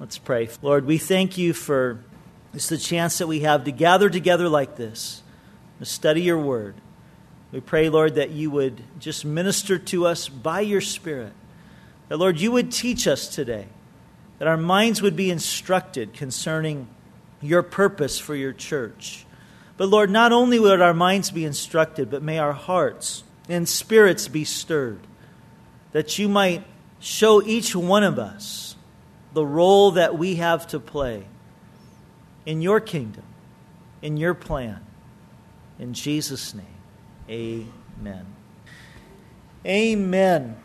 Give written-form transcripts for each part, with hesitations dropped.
Let's pray. Lord, we thank you for it's the chance that we have to gather together like this, to study your word. We pray, Lord, that you would just minister to us by your Spirit. That, Lord, you would teach us today. That our minds would be instructed concerning your purpose for your church. But, Lord, not only would our minds be instructed, but may our hearts and spirits be stirred. That you might show each one of us the role that we have to play in your kingdom, in your plan. In Jesus' name, amen. Amen.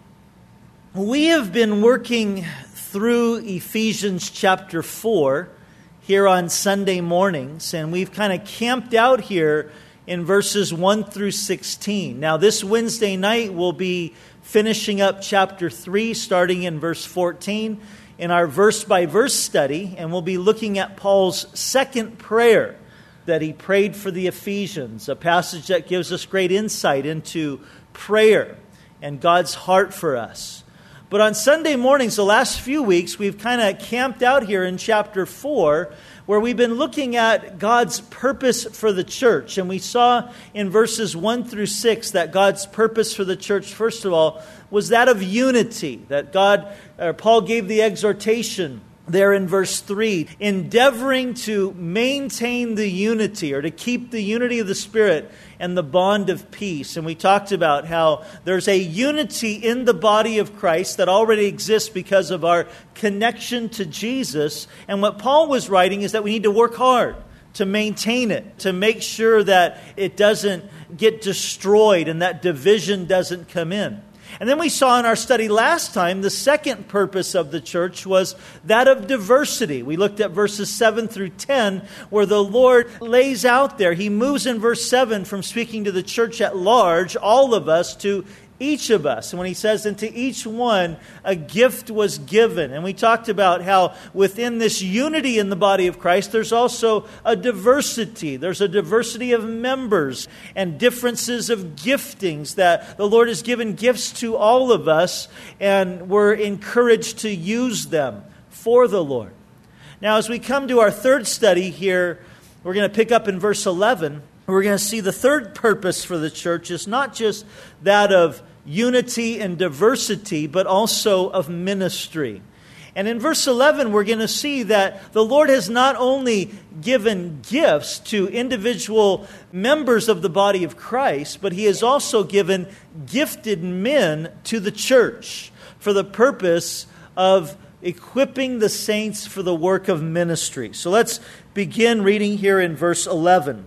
We have been working through Ephesians chapter 4 here on Sunday mornings, and we've kind of camped out here in verses 1 through 16. Now, this Wednesday night we'll be finishing up chapter 3, starting in verse 14, in our verse-by-verse study, and we'll be looking at Paul's second prayer that he prayed for the Ephesians, a passage that gives us great insight into prayer and God's heart for us. But on Sunday mornings, the last few weeks, we've kind of camped out here in chapter 4, where we've been looking at God's purpose for the church. And we saw in verses 1 through 6 that God's purpose for the church, first of all, was that of unity. That Paul gave the exhortation there in verse 3, endeavoring to maintain the unity, or to keep the unity of the Spirit and the bond of peace. And we talked about how there's a unity in the body of Christ that already exists because of our connection to Jesus. And what Paul was writing is that we need to work hard to maintain it, to make sure that it doesn't get destroyed and that division doesn't come in. And then we saw in our study last time, the second purpose of the church was that of diversity. We looked at verses 7 through 10, where the Lord lays out there. He moves in verse 7 from speaking to the church at large, all of us, to each of us. And when he says, and to each one, a gift was given. And we talked about how within this unity in the body of Christ, there's also a diversity. There's a diversity of members and differences of giftings, that the Lord has given gifts to all of us, and we're encouraged to use them for the Lord. Now, as we come to our third study here, we're going to pick up in verse 11. We're going to see the third purpose for the church is not just that of unity and diversity, but also of ministry. And in verse 11, we're going to see that the Lord has not only given gifts to individual members of the body of Christ, but He has also given gifted men to the church for the purpose of equipping the saints for the work of ministry. So let's begin reading here in verse 11.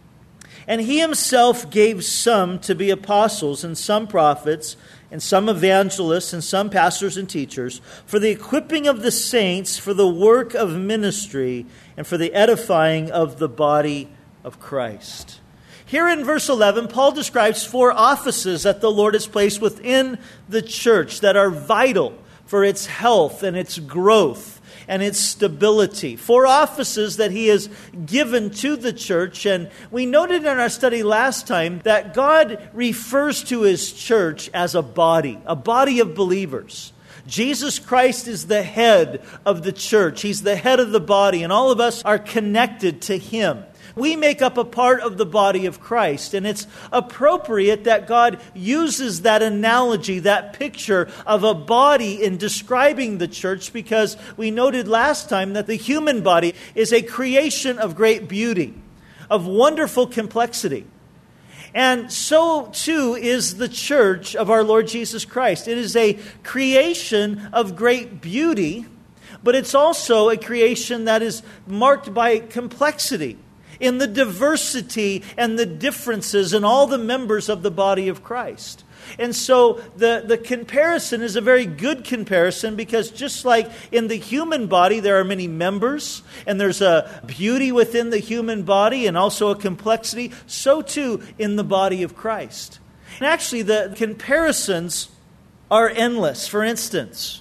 And He Himself gave some to be apostles, and some prophets, and some evangelists, and some pastors and teachers, for the equipping of the saints, for the work of ministry, and for the edifying of the body of Christ. Here in verse 11, Paul describes 4 offices that the Lord has placed within the church that are vital for its health and its growth and its stability. 4 offices that He has given to the church. And we noted in our study last time that God refers to His church as a body of believers. Jesus Christ is the head of the church. He's the head of the body, and all of us are connected to Him. We make up a part of the body of Christ, and it's appropriate that God uses that analogy, that picture of a body in describing the church, because we noted last time that the human body is a creation of great beauty, of wonderful complexity. And so too is the church of our Lord Jesus Christ. It is a creation of great beauty, but it's also a creation that is marked by complexity in the diversity and the differences in all the members of the body of Christ. And so the comparison is a very good comparison, because just like in the human body there are many members, and there's a beauty within the human body and also a complexity, so too in the body of Christ. And actually the comparisons are endless. For instance,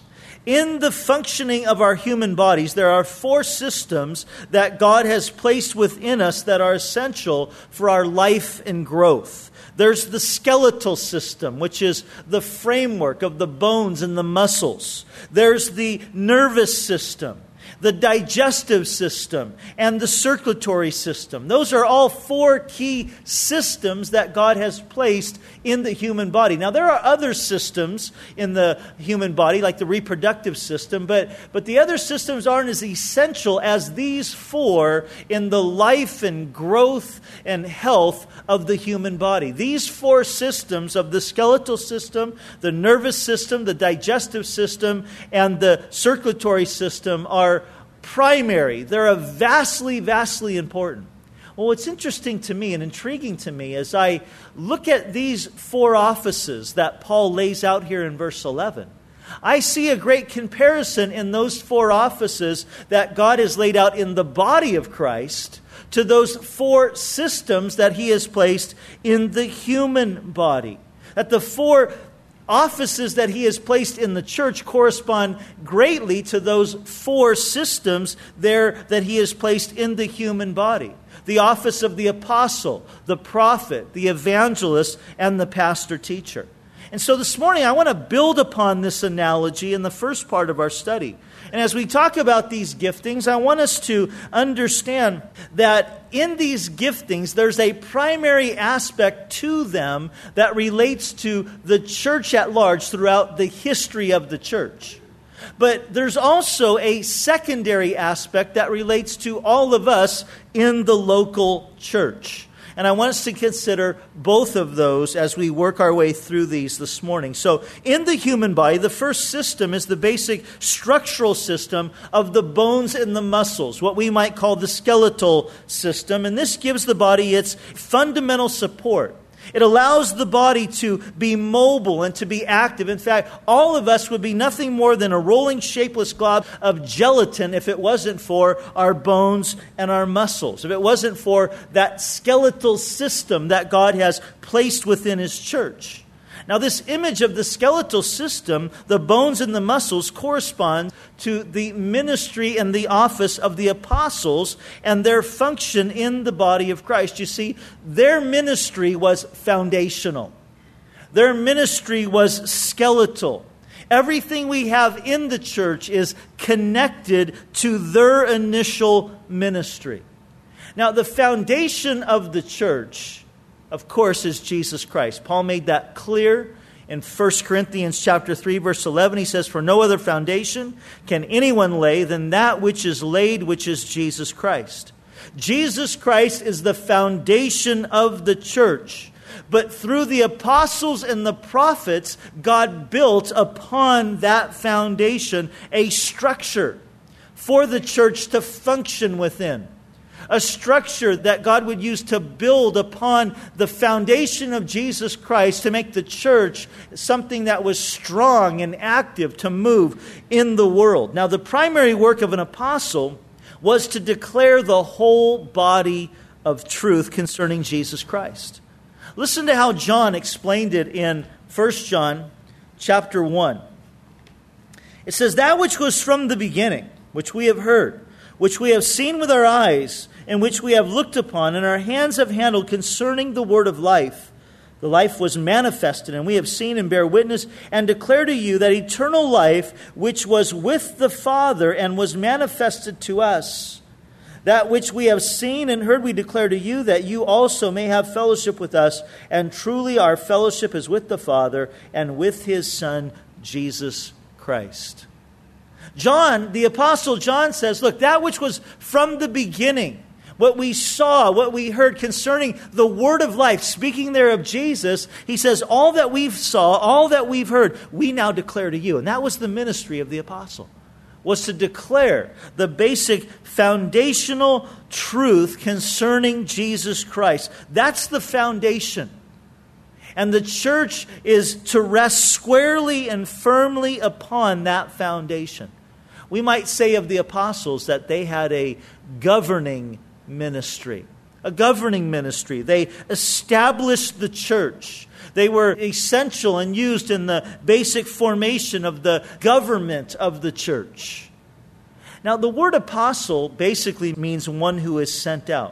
In the functioning of our human bodies, there are 4 systems that God has placed within us that are essential for our life and growth. There's the skeletal system, which is the framework of the bones and the muscles. There's the nervous system, the digestive system, and the circulatory system. Those are all 4 key systems that God has placed in the human body. Now, there are other systems in the human body, like the reproductive system, but the other systems aren't as essential as these 4 in the life and growth and health of the human body. These 4 systems of the skeletal system, the nervous system, the digestive system, and the circulatory system are primary. They're vastly, vastly important. Well, what's interesting to me and intriguing to me as I look at these 4 offices that Paul lays out here in verse 11, I see a great comparison in those 4 offices that God has laid out in the body of Christ to those 4 systems that He has placed in the human body. That the 4 offices that He has placed in the church correspond greatly to those 4 systems there that He has placed in the human body. The office of the apostle, the prophet, the evangelist, and the pastor-teacher. And so this morning I want to build upon this analogy in the first part of our study. And as we talk about these giftings, I want us to understand that in these giftings, there's a primary aspect to them that relates to the church at large throughout the history of the church. But there's also a secondary aspect that relates to all of us in the local church. And I want us to consider both of those as we work our way through these this morning. So in the human body, the first system is the basic structural system of the bones and the muscles, what we might call the skeletal system. And this gives the body its fundamental support. It allows the body to be mobile and to be active. In fact, all of us would be nothing more than a rolling, shapeless glob of gelatin if it wasn't for our bones and our muscles, if it wasn't for that skeletal system that God has placed within His church. Now, this image of the skeletal system, the bones and the muscles, correspond to the ministry and the office of the apostles and their function in the body of Christ. You see, their ministry was foundational. Their ministry was skeletal. Everything we have in the church is connected to their initial ministry. Now, the foundation of the church, of course, is Jesus Christ. Paul made that clear in 1 Corinthians chapter 3, verse 11. He says, "For no other foundation can anyone lay than that which is laid, which is Jesus Christ." Jesus Christ is the foundation of the church. But through the apostles and the prophets, God built upon that foundation a structure for the church to function within. A structure that God would use to build upon the foundation of Jesus Christ to make the church something that was strong and active to move in the world. Now, the primary work of an apostle was to declare the whole body of truth concerning Jesus Christ. Listen to how John explained it in 1 John chapter 1. It says, "That which was from the beginning, which we have heard, which we have seen with our eyes, and which we have looked upon, and our hands have handled concerning the word of life. The life was manifested, and we have seen and bear witness, and declare to you that eternal life, which was with the Father, and was manifested to us. That which we have seen and heard we declare to you, that you also may have fellowship with us. And truly our fellowship is with the Father, and with His Son, Jesus Christ." John, the Apostle John says, look, that which was from the beginning, what we saw, what we heard concerning the word of life, speaking there of Jesus, he says, all that we've saw, all that we've heard, we now declare to you. And that was the ministry of the apostle, was to declare the basic foundational truth concerning Jesus Christ. That's the foundation. And the church is to rest squarely and firmly upon that foundation. We might say of the apostles that they had a governing ministry. a governing ministry. They established the church. They were essential and used in the basic formation of the government of the church. Now, the word apostle basically means one who is sent out.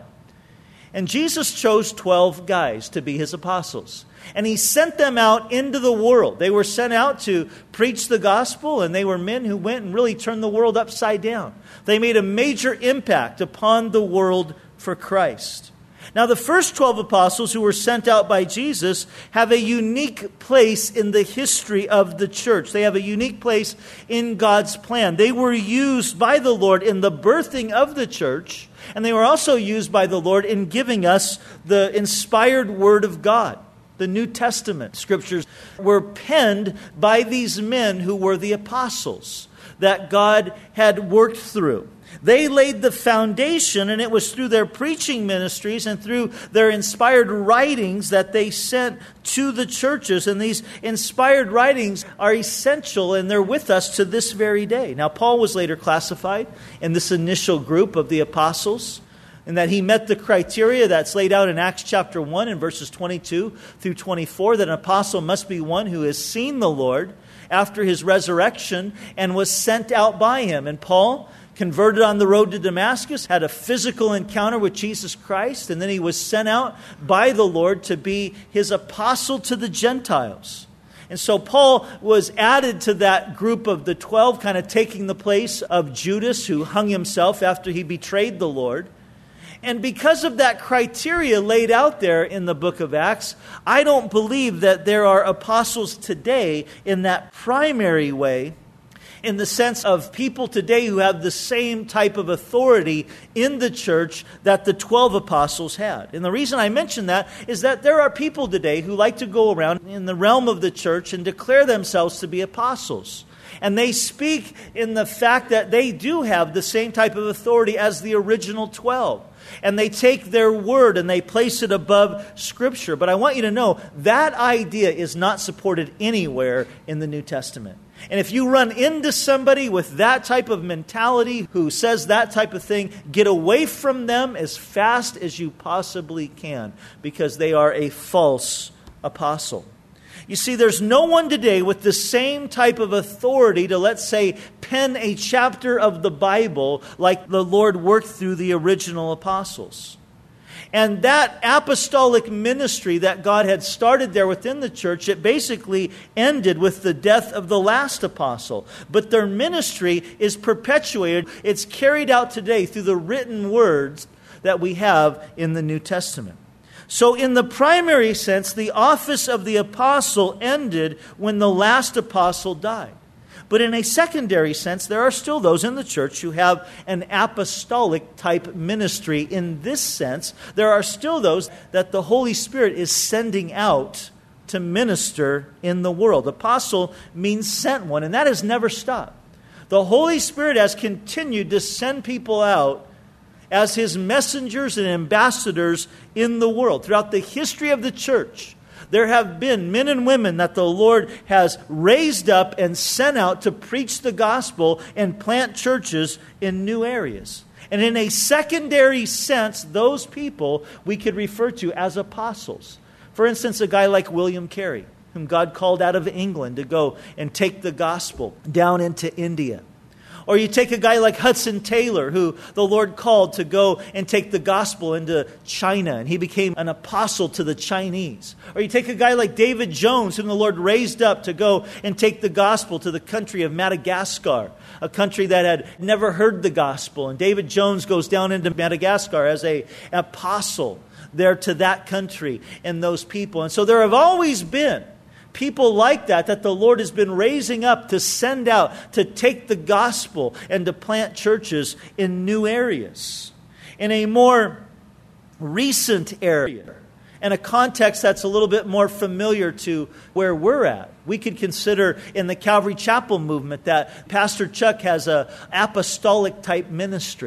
And Jesus chose 12 guys to be his apostles. And he sent them out into the world. They were sent out to preach the gospel, and they were men who went and really turned the world upside down. They made a major impact upon the world for Christ. Now, the first 12 apostles who were sent out by Jesus have a unique place in the history of the church. They have a unique place in God's plan. They were used by the Lord in the birthing of the church, and they were also used by the Lord in giving us the inspired Word of God. The New Testament scriptures were penned by these men who were the apostles that God had worked through. They laid the foundation, and it was through their preaching ministries and through their inspired writings that they sent to the churches. And these inspired writings are essential, and they're with us to this very day. Now, Paul was later classified in this initial group of the apostles, and that he met the criteria that's laid out in Acts chapter 1 in verses 22 through 24, that an apostle must be one who has seen the Lord after his resurrection and was sent out by him. And Paul, converted on the road to Damascus, had a physical encounter with Jesus Christ, and then he was sent out by the Lord to be his apostle to the Gentiles. And so Paul was added to that group of the 12, kind of taking the place of Judas, who hung himself after he betrayed the Lord. And because of that criteria laid out there in the book of Acts, I don't believe that there are apostles today in that primary way, in the sense of people today who have the same type of authority in the church that the 12 apostles had. And the reason I mention that is that there are people today who like to go around in the realm of the church and declare themselves to be apostles. And they speak in the fact that they do have the same type of authority as the original 12. And they take their word and they place it above Scripture. But I want you to know that idea is not supported anywhere in the New Testament. And if you run into somebody with that type of mentality who says that type of thing, get away from them as fast as you possibly can, because they are a false apostle. You see, there's no one today with the same type of authority to, let's say, pen a chapter of the Bible like the Lord worked through the original apostles. And that apostolic ministry that God had started there within the church, it basically ended with the death of the last apostle. But their ministry is perpetuated. It's carried out today through the written words that we have in the New Testament. So in the primary sense, the office of the apostle ended when the last apostle died. But in a secondary sense, there are still those in the church who have an apostolic type ministry. In this sense, there are still those that the Holy Spirit is sending out to minister in the world. Apostle means sent one, and that has never stopped. The Holy Spirit has continued to send people out as His messengers and ambassadors in the world. Throughout the history of the church, there have been men and women that the Lord has raised up and sent out to preach the gospel and plant churches in new areas. And in a secondary sense, those people we could refer to as apostles. For instance, a guy like William Carey, whom God called out of England to go and take the gospel down into India. Or you take a guy like Hudson Taylor, who the Lord called to go and take the gospel into China, and he became an apostle to the Chinese. Or you take a guy like David Jones, whom the Lord raised up to go and take the gospel to the country of Madagascar, a country that had never heard the gospel. And David Jones goes down into Madagascar as an apostle there to that country and those people. And so there have always been people like that the Lord has been raising up to send out, to take the gospel and to plant churches in new areas. In a more recent area, and a context that's a little bit more familiar to where we're at, we could consider in the Calvary Chapel movement that Pastor Chuck has an apostolic type ministry.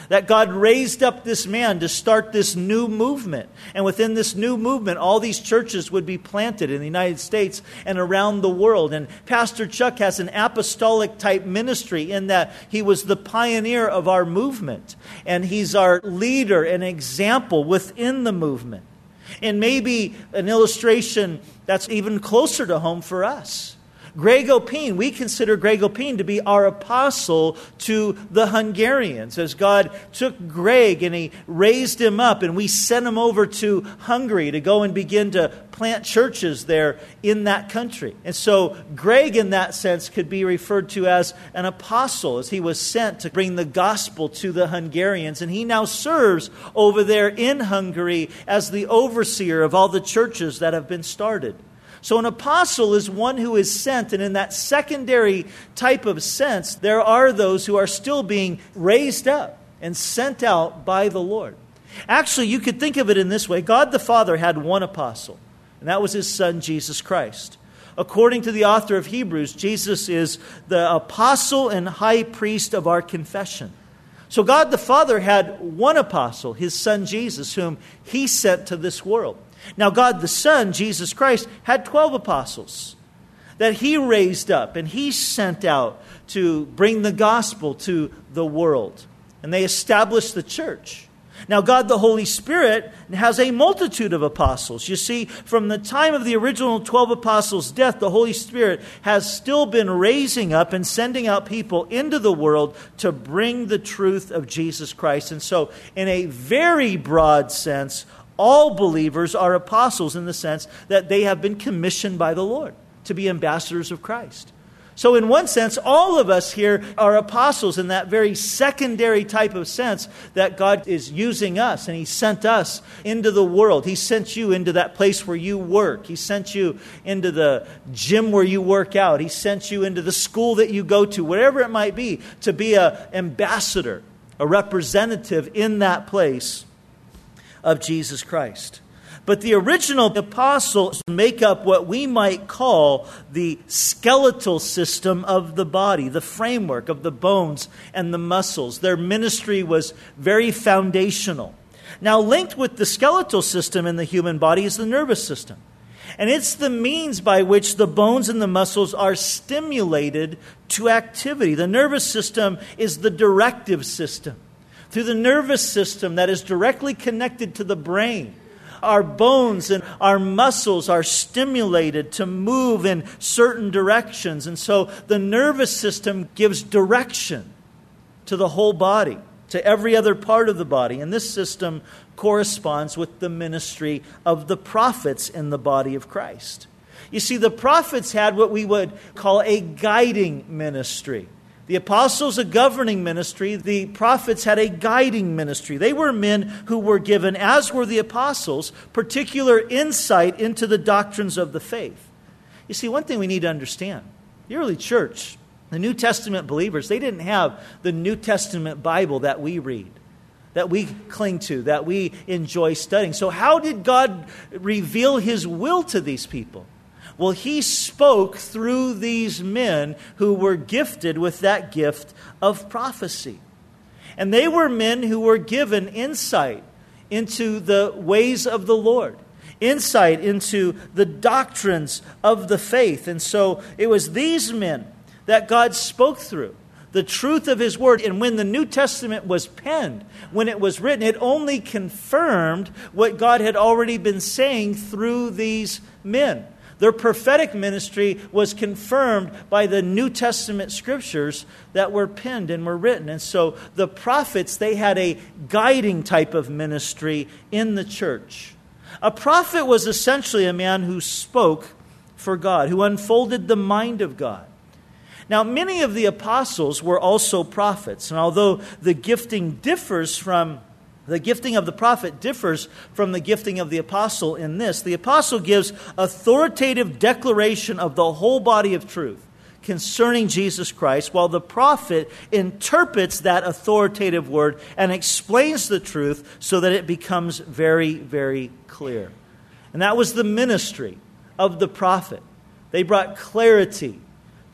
That God raised up this man to start this new movement. And within this new movement, all these churches would be planted in the United States and around the world. And Pastor Chuck has an apostolic type ministry in that he was the pioneer of our movement. And he's our leader and example within the movement. And maybe an illustration that's even closer to home for us. Greg Opine, we consider Greg Opine to be our apostle to the Hungarians, as God took Greg and he raised him up, and we sent him over to Hungary to go and begin to plant churches there in that country. And so Greg, in that sense, could be referred to as an apostle, as he was sent to bring the gospel to the Hungarians. And he now serves over there in Hungary as the overseer of all the churches that have been started. So an apostle is one who is sent, and in that secondary type of sense, there are those who are still being raised up and sent out by the Lord. Actually, you could think of it in this way. God the Father had one apostle, and that was his Son, Jesus Christ. According to the author of Hebrews, Jesus is the apostle and high priest of our confession. So God the Father had one apostle, his Son Jesus, whom he sent to this world. Now God the Son, Jesus Christ, had 12 apostles that he raised up and he sent out to bring the gospel to the world. And they established the church. Now God the Holy Spirit has a multitude of apostles. You see, from the time of the original 12 apostles' death, the Holy Spirit has still been raising up and sending out people into the world to bring the truth of Jesus Christ. And so, in a very broad sense, all believers are apostles in the sense that they have been commissioned by the Lord to be ambassadors of Christ. So in one sense, all of us here are apostles in that very secondary type of sense that God is using us, and he sent us into the world. He sent you into that place where you work. He sent you into the gym where you work out. He sent you into the school that you go to, whatever it might be, to be an ambassador, a representative in that place of Jesus Christ. But the original apostles make up what we might call the skeletal system of the body, the framework of the bones and the muscles. Their ministry was very foundational. Now, linked with the skeletal system in the human body is the nervous system. And it's the means by which the bones and the muscles are stimulated to activity. The nervous system is the directive system. Through the nervous system that is directly connected to the brain, our bones and our muscles are stimulated to move in certain directions. And so the nervous system gives direction to the whole body, to every other part of the body. And this system corresponds with the ministry of the prophets in the body of Christ. You see, the prophets had what we would call a guiding ministry. The apostles, a governing ministry. The prophets had a guiding ministry. They were men who were given, as were the apostles, particular insight into the doctrines of the faith. You see, one thing we need to understand, the early church, the New Testament believers, they didn't have the New Testament Bible that we read, that we cling to, that we enjoy studying. So how did God reveal his will to these people? Well, he spoke through these men who were gifted with that gift of prophecy. And they were men who were given insight into the ways of the Lord, insight into the doctrines of the faith. And so it was these men that God spoke through, the truth of his word. And when the New Testament was penned, when it was written, it only confirmed what God had already been saying through these men. Their prophetic ministry was confirmed by the New Testament scriptures that were penned and were written. And so the prophets, they had a guiding type of ministry in the church. A prophet was essentially a man who spoke for God, who unfolded the mind of God. Now, many of the apostles were also prophets. And although the gifting of the prophet differs from the gifting of the apostle in this. The apostle gives authoritative declaration of the whole body of truth concerning Jesus Christ, while the prophet interprets that authoritative word and explains the truth so that it becomes very, very clear. And that was the ministry of the prophet. They brought clarity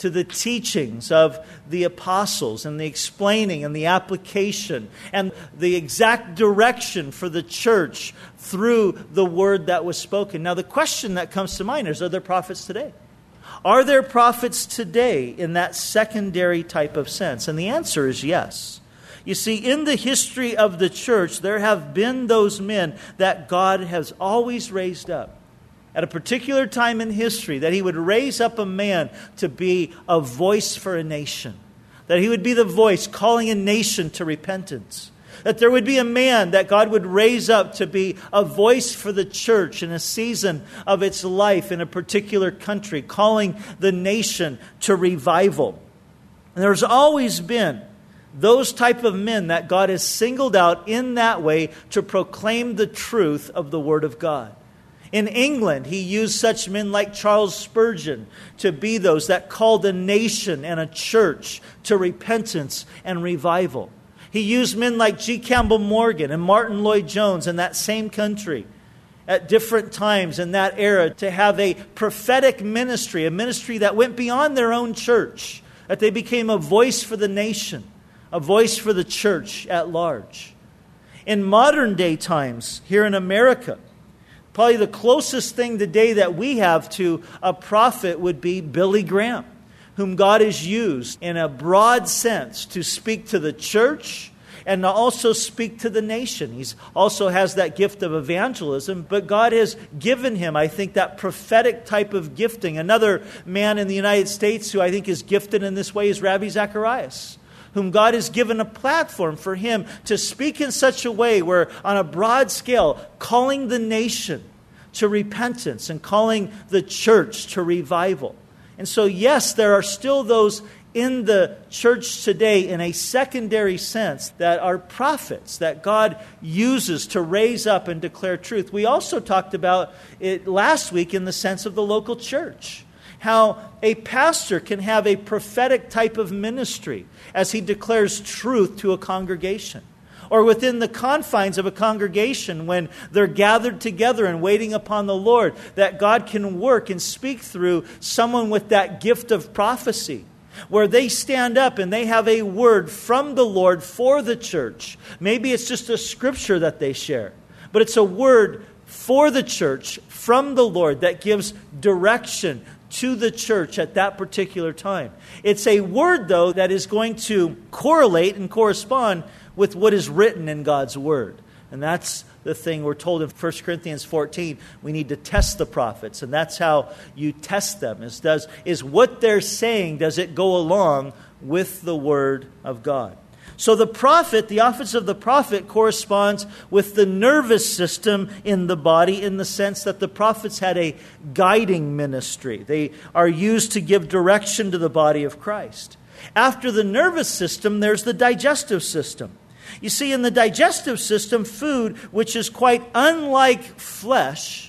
to the teachings of the apostles and the explaining and the application and the exact direction for the church through the word that was spoken. Now, the question that comes to mind is, are there prophets today? Are there prophets today in that secondary type of sense? And the answer is yes. You see, in the history of the church, there have been those men that God has always raised up at a particular time in history, that He would raise up a man to be a voice for a nation, that he would be the voice calling a nation to repentance, that there would be a man that God would raise up to be a voice for the church in a season of its life in a particular country, calling the nation to revival. And there's always been those type of men that God has singled out in that way to proclaim the truth of the Word of God. In England, He used such men like Charles Spurgeon to be those that called a nation and a church to repentance and revival. He used men like G. Campbell Morgan and Martin Lloyd-Jones in that same country at different times in that era to have a prophetic ministry, a ministry that went beyond their own church, that they became a voice for the nation, a voice for the church at large. In modern day times, here in America, probably the closest thing today that we have to a prophet would be Billy Graham, whom God has used in a broad sense to speak to the church and to also speak to the nation. He also has that gift of evangelism, but God has given him, I think, that prophetic type of gifting. Another man in the United States who I think is gifted in this way is Ravi Zacharias, whom God has given a platform for him to speak in such a way where, on a broad scale, calling the nation to repentance and calling the church to revival. And so, yes, there are still those in the church today in a secondary sense that are prophets that God uses to raise up and declare truth. We also talked about it last week in the sense of the local church. How a pastor can have a prophetic type of ministry as he declares truth to a congregation. Or within the confines of a congregation when they're gathered together and waiting upon the Lord, that God can work and speak through someone with that gift of prophecy, where they stand up and they have a word from the Lord for the church. Maybe it's just a scripture that they share, but it's a word for the church from the Lord that gives direction to the church at that particular time. It's a word, though, that is going to correlate and correspond with what is written in God's Word. And that's the thing we're told in 1 Corinthians 14. We need to test the prophets. And that's how you test them. Is what they're saying, does it go along with the Word of God? So the prophet, the office of the prophet, corresponds with the nervous system in the body in the sense that the prophets had a guiding ministry. They are used to give direction to the body of Christ. After the nervous system, there's the digestive system. You see, in the digestive system, food, which is quite unlike flesh,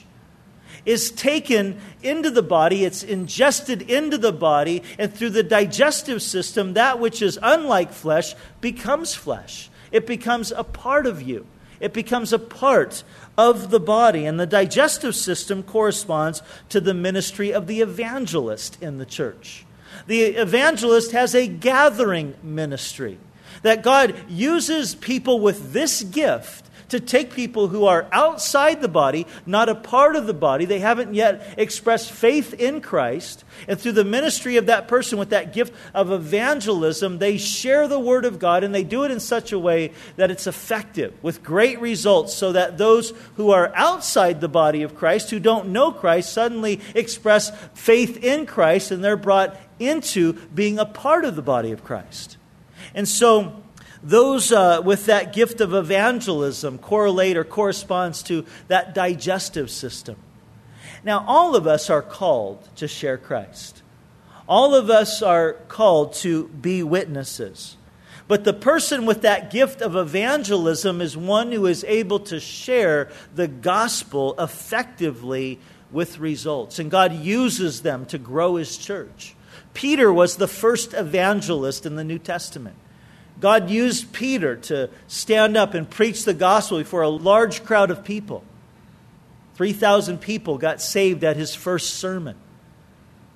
is taken into the body, it's ingested into the body, and through the digestive system, that which is unlike flesh becomes flesh. It becomes a part of you. It becomes a part of the body. And the digestive system corresponds to the ministry of the evangelist in the church. The evangelist has a gathering ministry, that God uses people with this gift to take people who are outside the body, not a part of the body. They haven't yet expressed faith in Christ. And through the ministry of that person with that gift of evangelism, they share the Word of God, and they do it in such a way that it's effective with great results, so that those who are outside the body of Christ, who don't know Christ, suddenly express faith in Christ, and they're brought into being a part of the body of Christ. And so those with that gift of evangelism correlate or corresponds to that digestive system. Now, all of us are called to share Christ. All of us are called to be witnesses. But the person with that gift of evangelism is one who is able to share the gospel effectively with results. And God uses them to grow His church. Peter was the first evangelist in the New Testament. God used Peter to stand up and preach the gospel before a large crowd of people. 3,000 people got saved at his first sermon.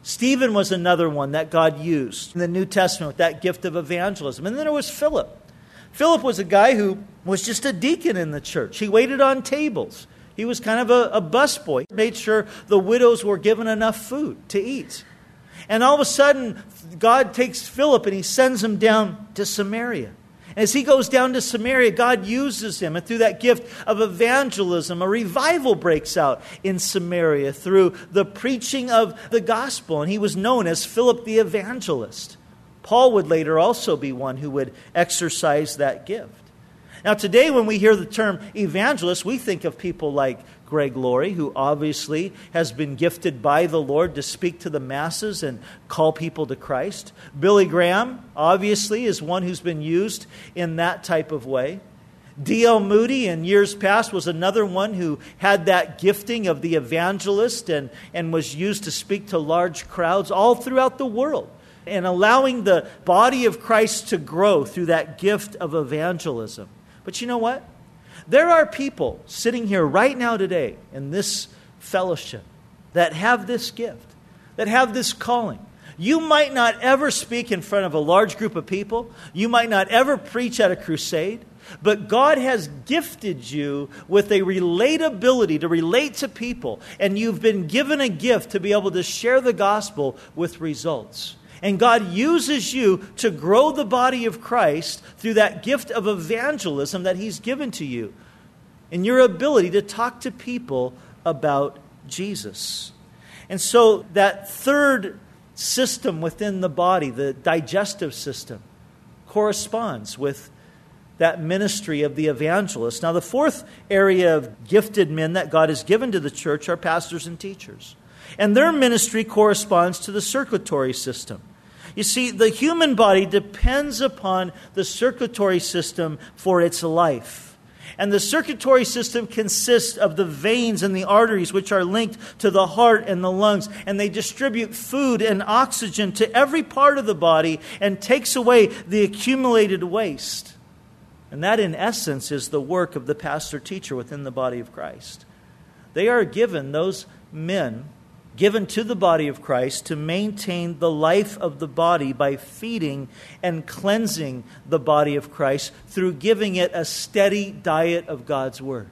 Stephen was another one that God used in the New Testament with that gift of evangelism. And then there was Philip. Philip was a guy who was just a deacon in the church. He waited on tables. He was kind of a busboy. He made sure the widows were given enough food to eat. And all of a sudden, God takes Philip and he sends him down to Samaria. As he goes down to Samaria, God uses him. And through that gift of evangelism, a revival breaks out in Samaria through the preaching of the gospel. And he was known as Philip the Evangelist. Paul would later also be one who would exercise that gift. Now today when we hear the term evangelist, we think of people like Greg Laurie, who obviously has been gifted by the Lord to speak to the masses and call people to Christ. Billy Graham, obviously, is one who's been used in that type of way. D.L. Moody, in years past, was another one who had that gifting of the evangelist and was used to speak to large crowds all throughout the world, and allowing the body of Christ to grow through that gift of evangelism. But you know what? There are people sitting here right now today in this fellowship that have this gift, that have this calling. You might not ever speak in front of a large group of people. You might not ever preach at a crusade. But God has gifted you with a relatability to relate to people. And you've been given a gift to be able to share the gospel with results. And God uses you to grow the body of Christ through that gift of evangelism that He's given to you, and your ability to talk to people about Jesus. And so that third system within the body, the digestive system, corresponds with that ministry of the evangelist. Now, the fourth area of gifted men that God has given to the church are pastors and teachers. And their ministry corresponds to the circulatory system. You see, the human body depends upon the circulatory system for its life. And the circulatory system consists of the veins and the arteries which are linked to the heart and the lungs. And they distribute food and oxygen to every part of the body and takes away the accumulated waste. And that, in essence, is the work of the pastor-teacher within the body of Christ. They are given, those men, given to the body of Christ to maintain the life of the body by feeding and cleansing the body of Christ through giving it a steady diet of God's Word.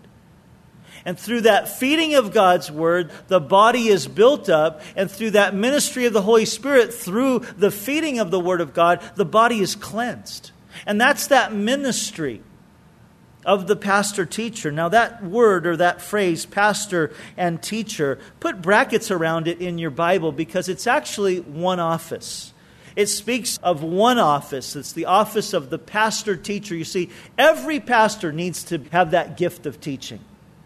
And through that feeding of God's Word, the body is built up, and through that ministry of the Holy Spirit, through the feeding of the Word of God, the body is cleansed. And that's that ministry of the pastor-teacher. Now that word or that phrase, pastor and teacher, put brackets around it in your Bible because it's actually one office. It speaks of one office. It's the office of the pastor-teacher. You see, every pastor needs to have that gift of teaching.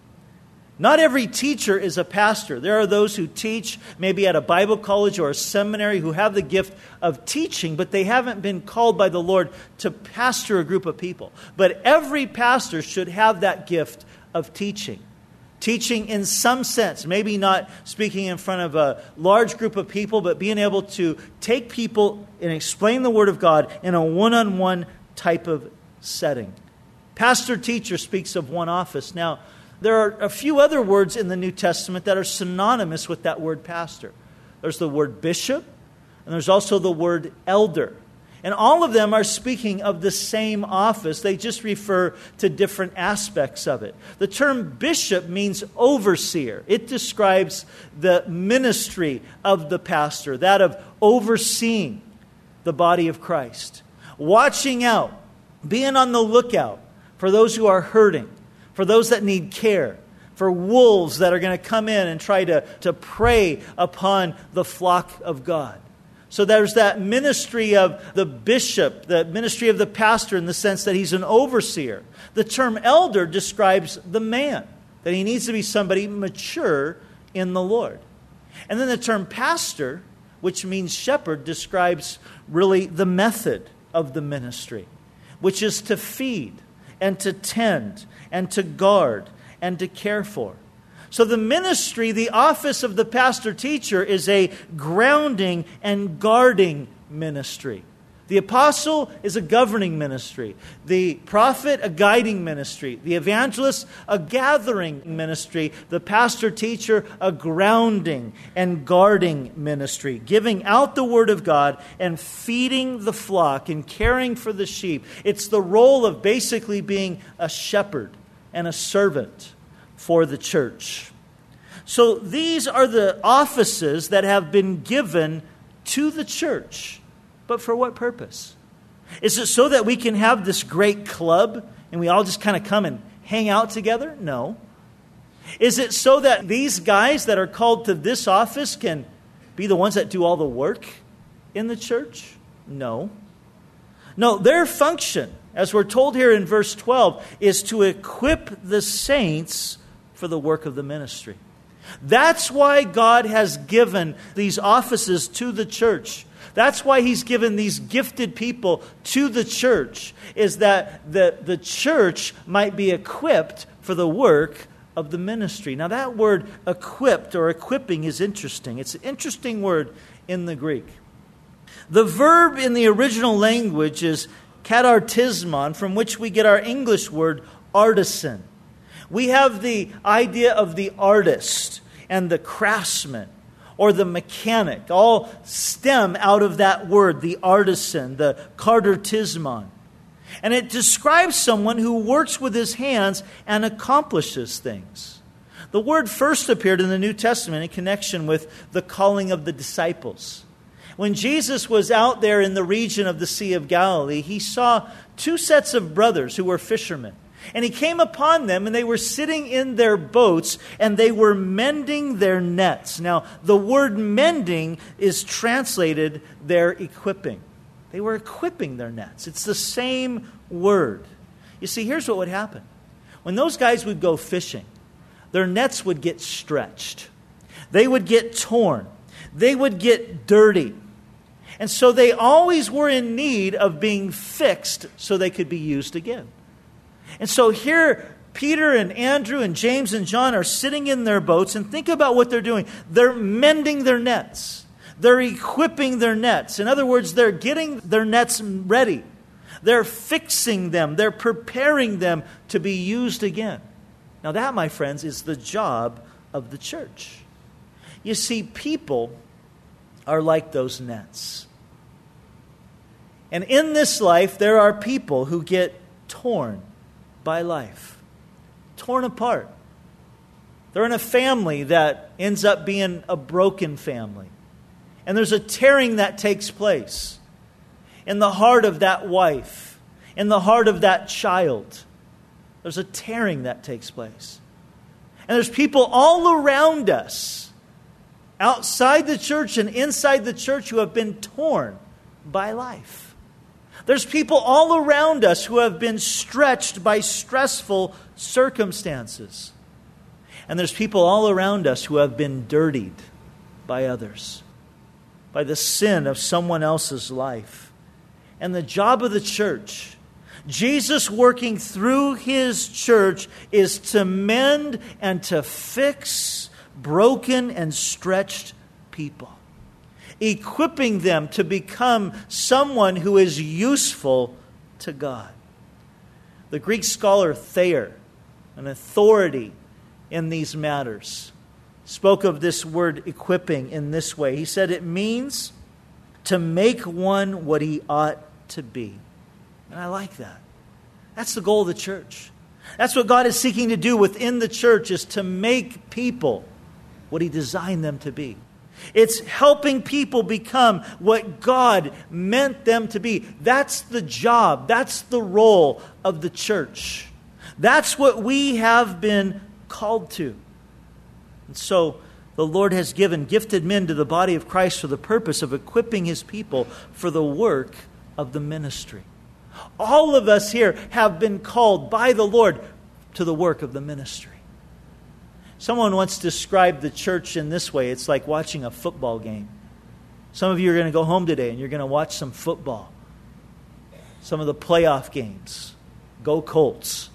Not every teacher is a pastor. There are those who teach maybe at a Bible college or a seminary who have the gift of teaching, but they haven't been called by the Lord to pastor a group of people. But every pastor should have that gift of teaching. Teaching in some sense, maybe not speaking in front of a large group of people, but being able to take people and explain the Word of God in a one-on-one type of setting. Pastor-teacher speaks of one office. Now, there are a few other words in the New Testament that are synonymous with that word pastor. There's the word bishop, and there's also the word elder. And all of them are speaking of the same office. They just refer to different aspects of it. The term bishop means overseer. It describes the ministry of the pastor, that of overseeing the body of Christ, watching out, being on the lookout for those who are hurting, for those that need care, for wolves that are going to come in and try to prey upon the flock of God. So there's that ministry of the bishop, the ministry of the pastor in the sense that he's an overseer. The term elder describes the man, that he needs to be somebody mature in the Lord. And then the term pastor, which means shepherd, describes really the method of the ministry, which is to feed and to tend and to guard and to care for. So the ministry, the office of the pastor-teacher is a grounding and guarding ministry. The apostle is a governing ministry. The prophet, a guiding ministry. The evangelist, a gathering ministry. The pastor-teacher, a grounding and guarding ministry. Giving out the word of God and feeding the flock and caring for the sheep. It's the role of basically being a shepherd and a servant for the church. So these are the offices that have been given to the church. But for what purpose? Is it so that we can have this great club and we all just kind of come and hang out together? No. Is it so that these guys that are called to this office can be the ones that do all the work in the church? No. No, their function, as we're told here in verse 12, is to equip the saints for the work of the ministry. That's why God has given these offices to the church. That's why He's given these gifted people to the church, is that the church might be equipped for the work of the ministry. Now that word equipped or equipping is interesting. It's an interesting word in the Greek. The verb in the original language is katartismon, from which we get our English word artisan. We have the idea of the artist and the craftsman or the mechanic, all stem out of that word, the artisan, the katartismon. And it describes someone who works with his hands and accomplishes things. The word first appeared in the New Testament in connection with the calling of the disciples. When Jesus was out there in the region of the Sea of Galilee, He saw two sets of brothers who were fishermen. And He came upon them, and they were sitting in their boats, and they were mending their nets. Now, the word mending is translated their equipping. They were equipping their nets. It's the same word. You see, here's what would happen. When those guys would go fishing, their nets would get stretched. They would get torn. They would get dirty. And so they always were in need of being fixed so they could be used again. And so here, Peter and Andrew and James and John are sitting in their boats, and think about what they're doing. They're mending their nets. They're equipping their nets. In other words, they're getting their nets ready. They're fixing them. They're preparing them to be used again. Now that, my friends, is the job of the church. You see, people are like those nets. And in this life, there are people who get torn by life, torn apart. They're in a family that ends up being a broken family. And there's a tearing that takes place in the heart of that wife, in the heart of that child. There's a tearing that takes place. And there's people all around us, outside the church and inside the church, who have been torn by life. There's people all around us who have been stretched by stressful circumstances. And there's people all around us who have been dirtied by others, by the sin of someone else's life. And the job of the church, Jesus working through His church, is to mend and to fix broken and stretched people, equipping them to become someone who is useful to God. The Greek scholar Thayer, an authority in these matters, spoke of this word equipping in this way. He said it means to make one what he ought to be. And I like that. That's the goal of the church. That's what God is seeking to do within the church, is to make people what He designed them to be. It's helping people become what God meant them to be. That's the job. That's the role of the church. That's what we have been called to. And so the Lord has given gifted men to the body of Christ for the purpose of equipping His people for the work of the ministry. All of us here have been called by the Lord to the work of the ministry. Someone once described the church in this way. It's like watching a football game. Some of you are going to go home today and you're going to watch some football. Some of the playoff games. Go Colts.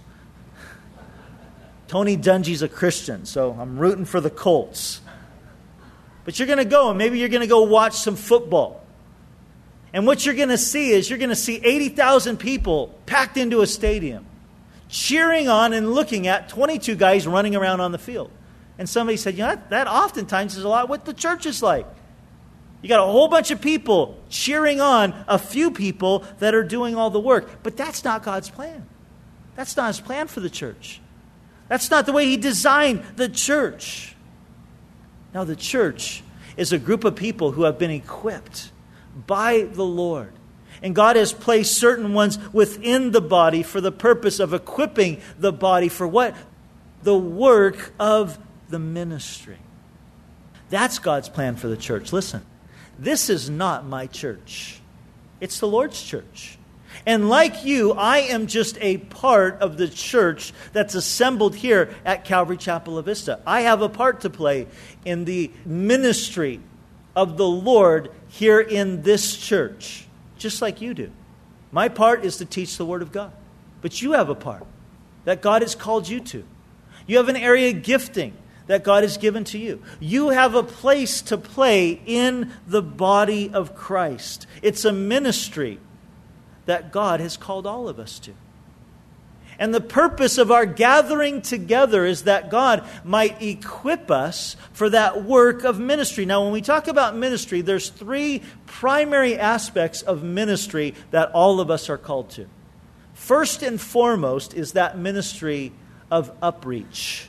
Tony Dungy's a Christian, so I'm rooting for the Colts. But you're going to go, and maybe you're going to go watch some football. And what you're going to see is you're going to see 80,000 people packed into a stadium, cheering on and looking at 22 guys running around on the field. And somebody said, that oftentimes is a lot what the church is like. You got a whole bunch of people cheering on a few people that are doing all the work. But that's not God's plan. That's not His plan for the church. That's not the way He designed the church. Now, the church is a group of people who have been equipped by the Lord. And God has placed certain ones within the body for the purpose of equipping the body for what? The work of the ministry. That's God's plan for the church. Listen, this is not my church. It's the Lord's church. And like you, I am just a part of the church that's assembled here at Calvary Chapel La Vista. I have a part to play in the ministry of the Lord here in this church, just like you do. My part is to teach the Word of God. But you have a part that God has called you to. You have an area of gifting that God has given to you. You have a place to play in the body of Christ. It's a ministry that God has called all of us to. And the purpose of our gathering together is that God might equip us for that work of ministry. Now, when we talk about ministry, there's three primary aspects of ministry that all of us are called to. First and foremost is that ministry of upreach,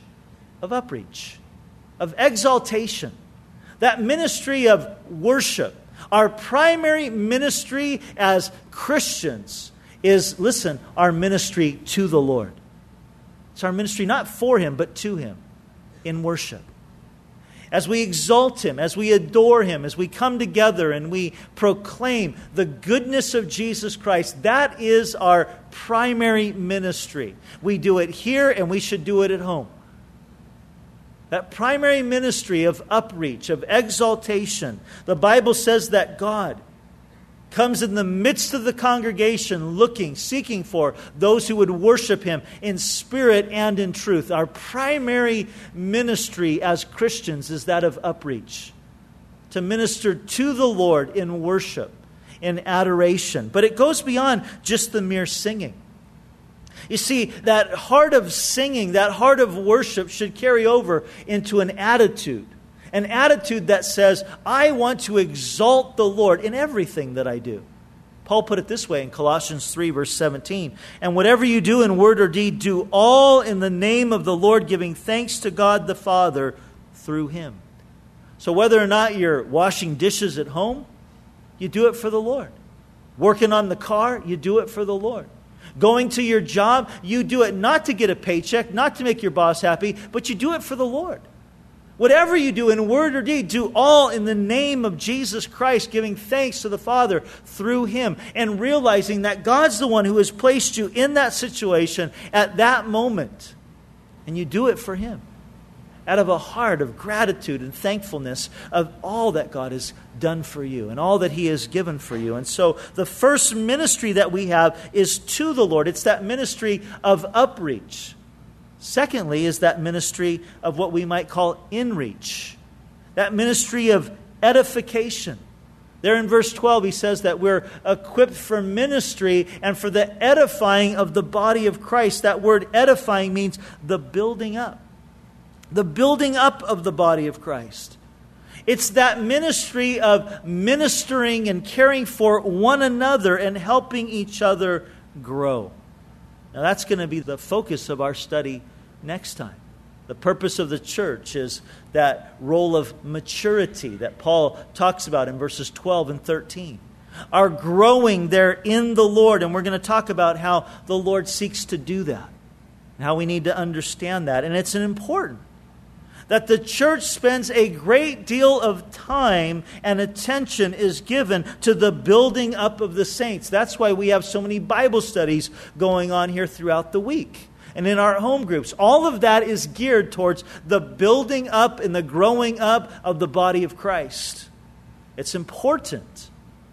of exaltation, that ministry of worship. Our primary ministry as Christians is, listen, our ministry to the Lord. It's our ministry not for Him, but to Him in worship. As we exalt Him, as we adore Him, as we come together and we proclaim the goodness of Jesus Christ, that is our primary ministry. We do it here and we should do it at home. That primary ministry of upreach, of exaltation. The Bible says that God comes in the midst of the congregation looking, seeking for those who would worship Him in spirit and in truth. Our primary ministry as Christians is that of upreach. To minister to the Lord in worship, in adoration. But it goes beyond just the mere singing. You see, that heart of singing, that heart of worship should carry over into an attitude. An attitude that says, I want to exalt the Lord in everything that I do. Paul put it this way in Colossians 3, verse 17. And whatever you do in word or deed, do all in the name of the Lord, giving thanks to God the Father through Him. So whether or not you're washing dishes at home, you do it for the Lord. Working on the car, you do it for the Lord. Going to your job, you do it not to get a paycheck, not to make your boss happy, but you do it for the Lord. Whatever you do in word or deed, do all in the name of Jesus Christ, giving thanks to the Father through Him, and realizing that God's the one who has placed you in that situation at that moment. And you do it for Him, out of a heart of gratitude and thankfulness of all that God has done for you and all that He has given for you. And so the first ministry that we have is to the Lord. It's that ministry of upreach. Secondly is that ministry of what we might call inreach. That ministry of edification. There in verse 12 he says that we're equipped for ministry and for the edifying of the body of Christ. That word edifying means the building up. The building up of the body of Christ. It's that ministry of ministering and caring for one another and helping each other grow. Now that's going to be the focus of our study next time. The purpose of the church is that role of maturity that Paul talks about in verses 12 and 13. Our growing there in the Lord, and we're going to talk about how the Lord seeks to do that. And how we need to understand that. And it's important that the church spends a great deal of time and attention is given to the building up of the saints. That's why we have so many Bible studies going on here throughout the week. And in our home groups, all of that is geared towards the building up and the growing up of the body of Christ. It's important.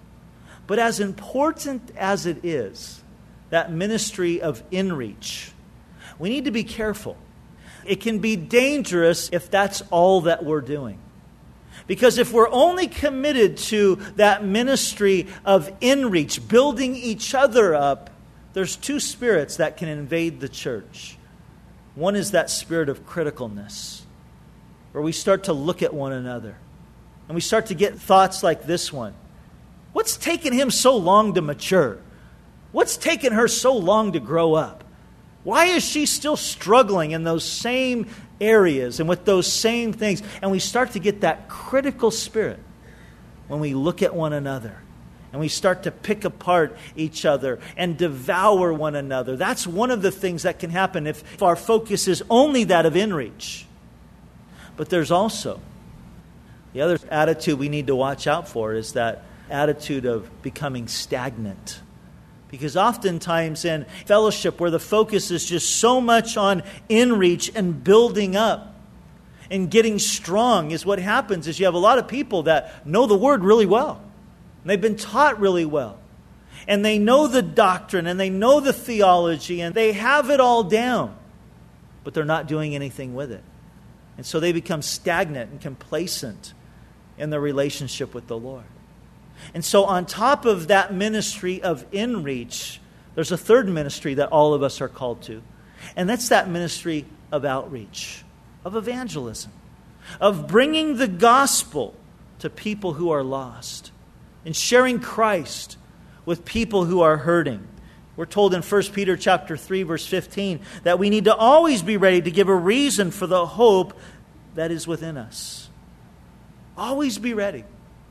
But as important as it is, that ministry of inreach, we need to be careful. It can be dangerous if that's all that we're doing. Because if we're only committed to that ministry of in-reach, building each other up, there's two spirits that can invade the church. One is that spirit of criticalness, where we start to look at one another. And we start to get thoughts like this one. What's taken him so long to mature? What's taken her so long to grow up? Why is she still struggling in those same areas and with those same things? And we start to get that critical spirit when we look at one another. And we start to pick apart each other and devour one another. That's one of the things that can happen if our focus is only that of in-reach. But there's also the other attitude we need to watch out for, is that attitude of becoming stagnant. Because oftentimes in fellowship where the focus is just so much on in-reach and building up and getting strong, is what happens is you have a lot of people that know the Word really well. And they've been taught really well. And they know the doctrine and they know the theology and they have it all down. But they're not doing anything with it. And so they become stagnant and complacent in their relationship with the Lord. And so on top of that ministry of in-reach, there's a third ministry that all of us are called to. And that's that ministry of outreach, of evangelism, of bringing the gospel to people who are lost and sharing Christ with people who are hurting. We're told in 1 Peter chapter 3, verse 15, that we need to always be ready to give a reason for the hope that is within us. Always be ready.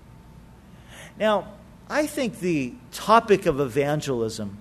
Now, I think the topic of evangelism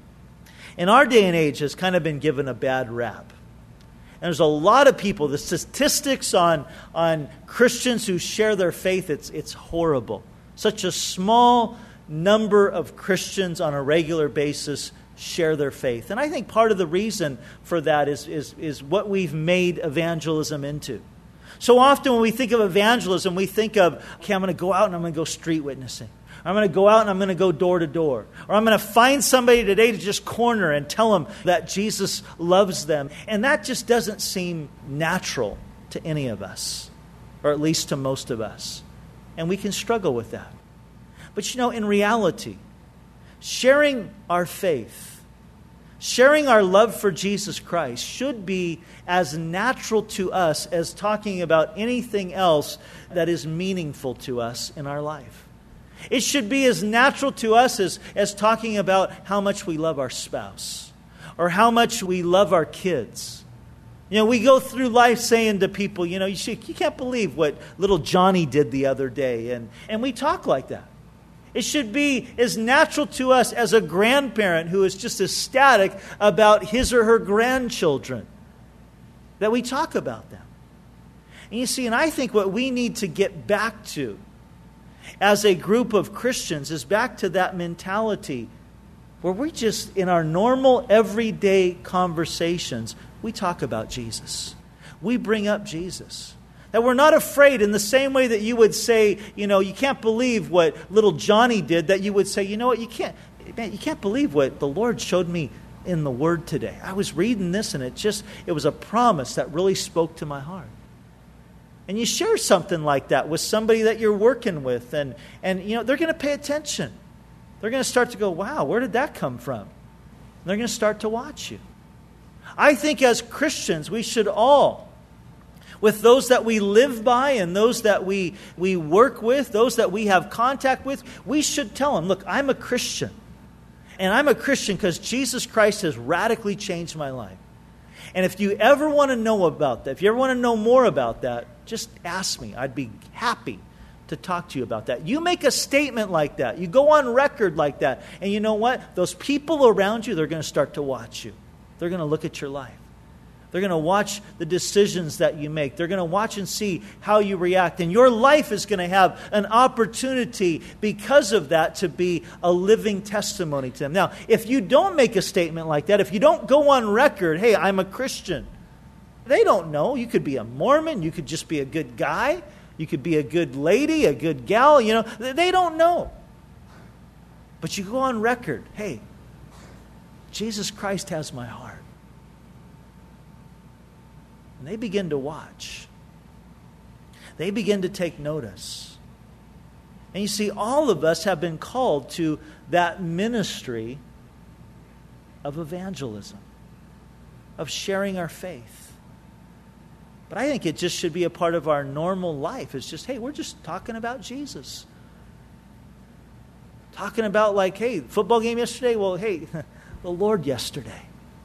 in our day and age has kind of been given a bad rap. And there's a lot of people, the statistics on Christians who share their faith, it's horrible. Such a small number of Christians on a regular basis share their faith. And I think part of the reason for that is what we've made evangelism into. So often when we think of evangelism, we think of, okay, I'm going to go out and I'm going to go street witnessing. I'm going to go out and I'm going to go door to door. Or I'm going to find somebody today to just corner and tell them that Jesus loves them. And that just doesn't seem natural to any of us, or at least to most of us. And we can struggle with that. But in reality, sharing our faith, sharing our love for Jesus Christ should be as natural to us as talking about anything else that is meaningful to us in our life. It should be as natural to us as talking about how much we love our spouse or how much we love our kids. We go through life saying to people, you can't believe what little Johnny did the other day. And we talk like that. It should be as natural to us as a grandparent who is just ecstatic about his or her grandchildren, that we talk about them. And I think what we need to get back to as a group of Christians is back to that mentality where we just, in our normal, everyday conversations, we talk about Jesus. We bring up Jesus. That we're not afraid in the same way that you would say, you can't believe what little Johnny did, that you would say, you can't believe what the Lord showed me in the Word today. I was reading this and it was a promise that really spoke to my heart. And you share something like that with somebody that you're working with, and they're going to pay attention. They're going to start to go, wow, where did that come from? And they're going to start to watch you. I think as Christians, we should all, with those that we live by and those that we work with, those that we have contact with, we should tell them, look, I'm a Christian. And I'm a Christian because Jesus Christ has radically changed my life. And if you ever want to know about that, if you ever want to know more about that, just ask me. I'd be happy to talk to you about that. You make a statement like that. You go on record like that. And you know what? Those people around you, they're going to start to watch you. They're going to look at your life. They're going to watch the decisions that you make. They're going to watch and see how you react. And your life is going to have an opportunity because of that to be a living testimony to them. Now, if you don't make a statement like that, if you don't go on record, hey, I'm a Christian, they don't know. You could be a Mormon. You could just be a good guy. You could be a good lady, a good gal. They don't know. But you go on record, hey, Jesus Christ has my heart. And they begin to watch. they begin to take notice. And you see, all of us have been called to that ministry of evangelism, of sharing our faith. But I think it just should be a part of our normal life. It's just, hey, we're just talking about Jesus. Talking about like, hey, football game yesterday? Well, hey, the Lord yesterday.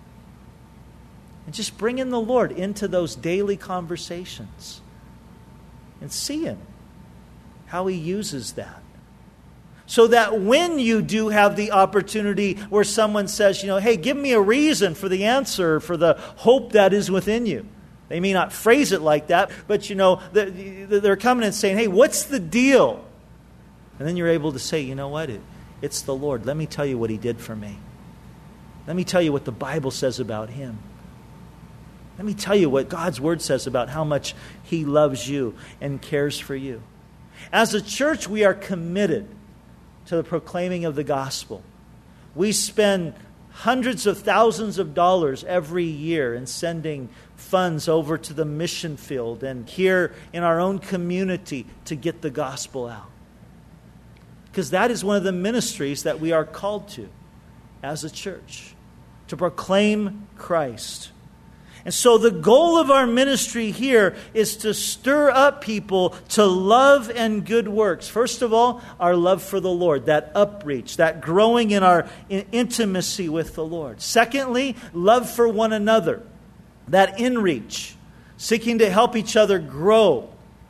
And just bringing the Lord into those daily conversations and seeing how He uses that. So that when you do have the opportunity where someone says, hey, give me a reason for the answer, for the hope that is within you. They may not phrase it like that, but they're coming and saying, hey, what's the deal? And then you're able to say, you know what? It's the Lord. Let me tell you what He did for me. Let me tell you what the Bible says about Him. Let me tell you what God's Word says about how much He loves you and cares for you. As a church, we are committed to the proclaiming of the gospel. We spend hundreds of thousands of dollars every year in sending funds over to the mission field and here in our own community to get the gospel out. Because that is one of the ministries that we are called to as a church, to proclaim Christ. And so the goal of our ministry here is to stir up people to love and good works. First of all, our love for the Lord, that upreach, that growing in our intimacy with the Lord. Secondly, love for one another, that inreach, seeking to help each other grow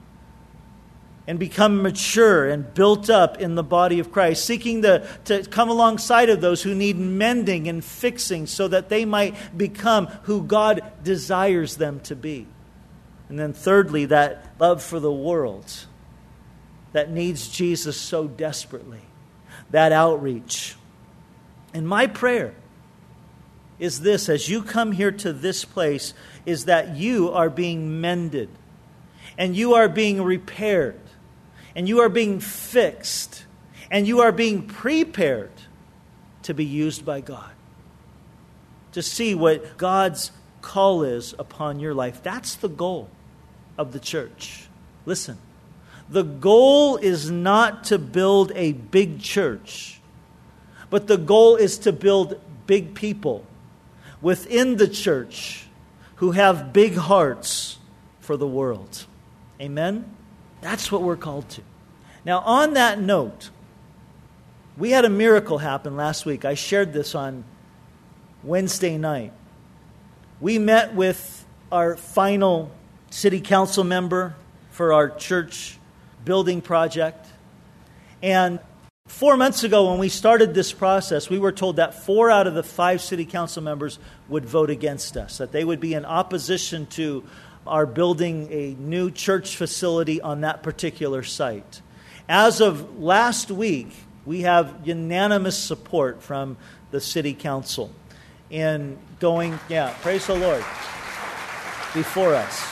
and become mature and built up in the body of Christ, seeking to come alongside of those who need mending and fixing so that they might become who God desires them to be. And then thirdly, that love for the world that needs Jesus so desperately, that outreach. And my prayer is this, as you come here to this place, is that you are being mended and you are being repaired. And you are being fixed. And you are being prepared to be used by God. To see what God's call is upon your life. That's the goal of the church. Listen, the goal is not to build a big church. But the goal is to build big people within the church who have big hearts for the world. Amen? That's what we're called to. Now, on that note, we had a miracle happen last week. I shared this on Wednesday night. We met with our final city council member for our church building project. And 4 months ago, when we started this process, we were told that 4 out of the 5 city council members would vote against us, that they would be in opposition to are building a new church facility on that particular site. As of last week, we have unanimous support from the city council in going, praise the Lord, before us.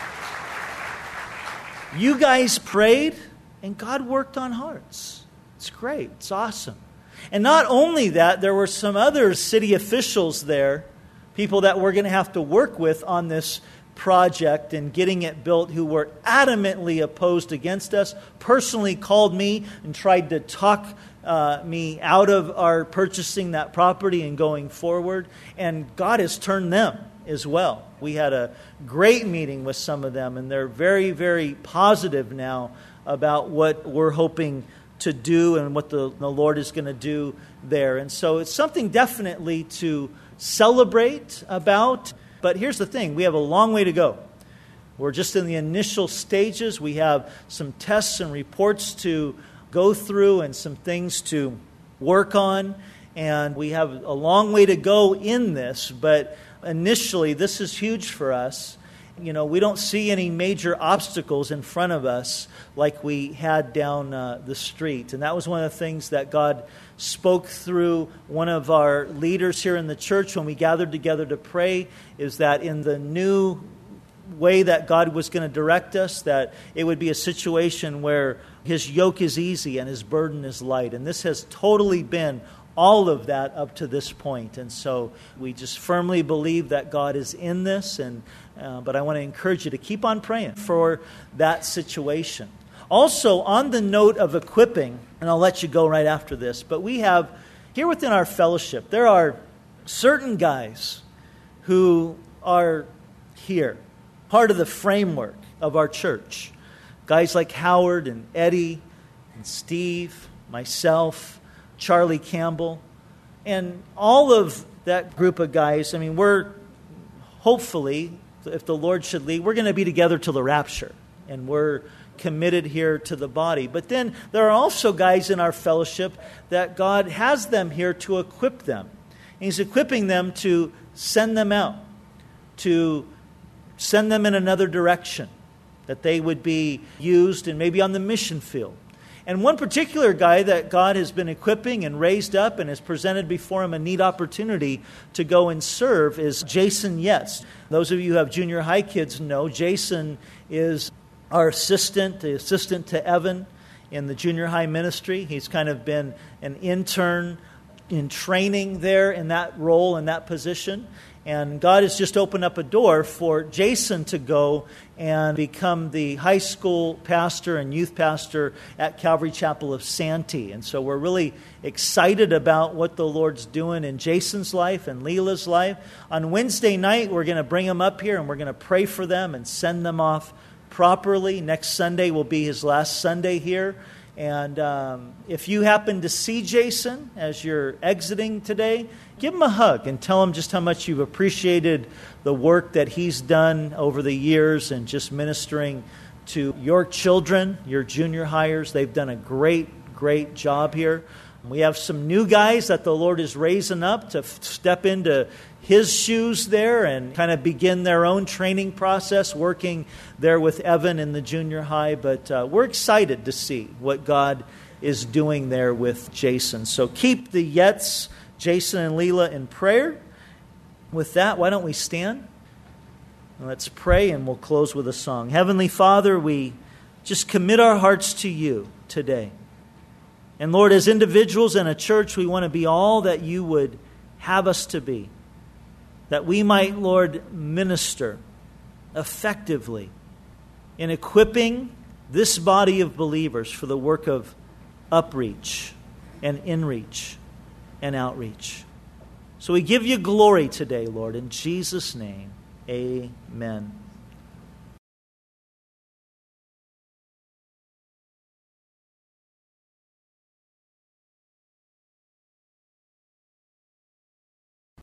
You guys prayed, and God worked on hearts. It's great. It's awesome. And not only that, there were some other city officials there, people that we're going to have to work with on this project and getting it built, who were adamantly opposed against us, personally called me and tried to talk me out of our purchasing that property and going forward. And God has turned them as well. We had a great meeting with some of them, and they're very, very positive now about what we're hoping to do and what the Lord is going to do there. And so it's something definitely to celebrate about. But here's the thing, we have a long way to go. We're just in the initial stages. We have some tests and reports to go through and some things to work on. And we have a long way to go in this. But initially, this is huge for us. We don't see any major obstacles in front of us like we had down the street. And that was one of the things that God spoke through one of our leaders here in the church when we gathered together to pray, is that in the new way that God was going to direct us, that it would be a situation where His yoke is easy and His burden is light. And this has totally been all of that up to this point. And so we just firmly believe that God is in this. But I want to encourage you to keep on praying for that situation. Also, on the note of equipping, and I'll let you go right after this, but we have, here within our fellowship, there are certain guys who are here, part of the framework of our church. Guys like Howard and Eddie and Steve, myself, Charlie Campbell, and all of that group of guys. I mean, we're hopefully, if the Lord should lead, we're going to be together till the rapture, and we're committed here to the body. But then there are also guys in our fellowship that God has them here to equip them. And He's equipping them to send them out, to send them in another direction, that they would be used and maybe on the mission field. And one particular guy that God has been equipping and raised up and has presented before him a neat opportunity to go and serve is Jason Yes. Those of you who have junior high kids know Jason is our assistant, the assistant to Evan in the junior high ministry. He's kind of been an intern in training there in that role, in that position. And God has just opened up a door for Jason to go and become the high school pastor and youth pastor at Calvary Chapel of Santee. And so we're really excited about what the Lord's doing in Jason's life and Leela's life. On Wednesday night, we're going to bring them up here and we're going to pray for them and send them off properly. Next Sunday will be his last Sunday here. And if you happen to see Jason as you're exiting today, give him a hug and tell him just how much you've appreciated the work that he's done over the years and just ministering to your children, your junior hires. They've done a great job here. We have some new guys that the Lord is raising up to step into his shoes there and kind of begin their own training process, working there with Evan in the junior high. But we're excited to see what God is doing there with Jason. So keep the Yets, Jason and Leela, in prayer. With that, why don't we stand? Let's pray and we'll close with a song. Heavenly Father, we just commit our hearts to you today. And Lord, as individuals and a church, we want to be all that you would have us to be. That we might, Lord, minister effectively in equipping this body of believers for the work of upreach and inreach and outreach. So we give you glory today, Lord. In Jesus' name, amen.